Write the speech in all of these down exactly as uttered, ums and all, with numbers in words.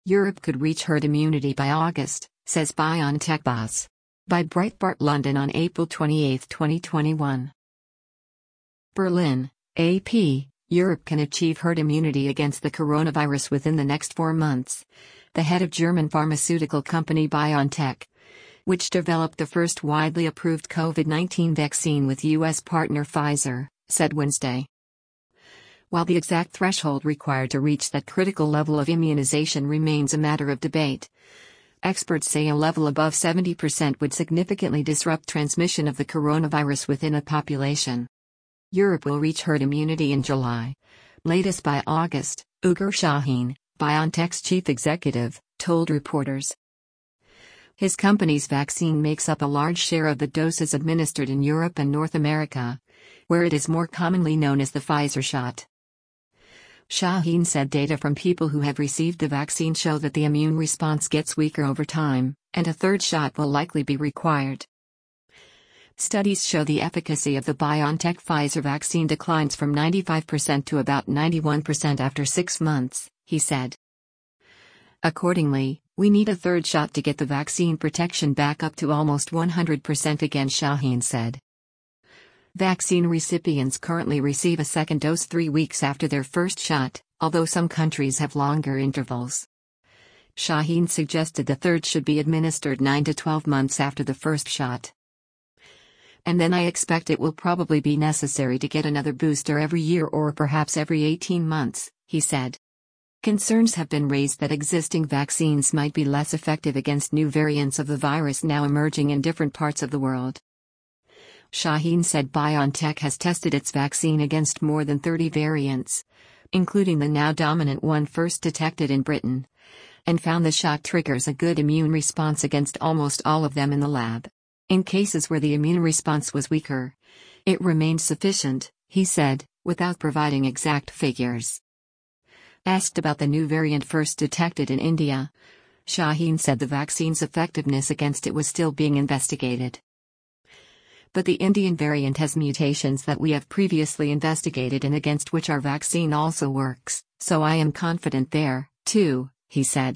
Europe could reach herd immunity by August, says BioNTech boss. By Breitbart London on April twenty-eighth, twenty twenty-one. Berlin, A P, Europe can achieve herd immunity against the coronavirus within the next four months. The head of German pharmaceutical company BioNTech, which developed the first widely approved COVID nineteen vaccine with U S partner Pfizer, said Wednesday. While the exact threshold required to reach that critical level of immunization remains a matter of debate, experts say a level above seventy percent would significantly disrupt transmission of the coronavirus within a population. Europe will reach herd immunity in July, latest by August, Ugur Sahin, BioNTech's chief executive, told reporters. His company's vaccine makes up a large share of the doses administered in Europe and North America, where it is more commonly known as the Pfizer shot. Sahin said data from people who have received the vaccine show that the immune response gets weaker over time, and a third shot will likely be required. Studies show the efficacy of the BioNTech Pfizer vaccine declines from ninety-five percent to about ninety-one percent after six months, he said. Accordingly, we need a third shot to get the vaccine protection back up to almost one hundred percent again, Sahin said. Vaccine recipients currently receive a second dose three weeks after their first shot, although some countries have longer intervals. Sahin suggested the third should be administered nine to twelve months after the first shot. And then I expect it will probably be necessary to get another booster every year or perhaps every eighteen months, he said. Concerns have been raised that existing vaccines might be less effective against new variants of the virus now emerging in different parts of the world. Sahin said BioNTech has tested its vaccine against more than thirty variants, including the now dominant one first detected in Britain, and found the shot triggers a good immune response against almost all of them in the lab. In cases where the immune response was weaker, it remained sufficient, he said, without providing exact figures. Asked about the new variant first detected in India, Sahin said the vaccine's effectiveness against it was still being investigated. But the Indian variant has mutations that we have previously investigated and against which our vaccine also works, so I am confident there, too, he said.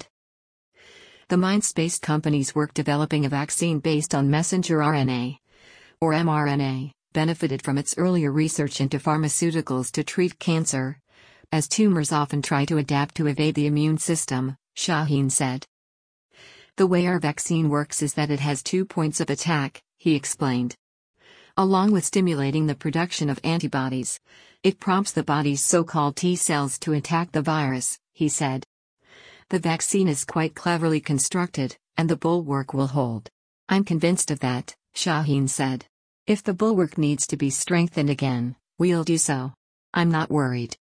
The Minds-based company's work developing a vaccine based on messenger R N A, or mRNA, benefited from its earlier research into pharmaceuticals to treat cancer, as tumors often try to adapt to evade the immune system, Sahin said. The way our vaccine works is that it has two points of attack, he explained. Along with stimulating the production of antibodies, it prompts the body's so-called T cells to attack the virus, he said. The vaccine is quite cleverly constructed, and the bulwark will hold. I'm convinced of that, Sahin said. If the bulwark needs to be strengthened again, we'll do so. I'm not worried.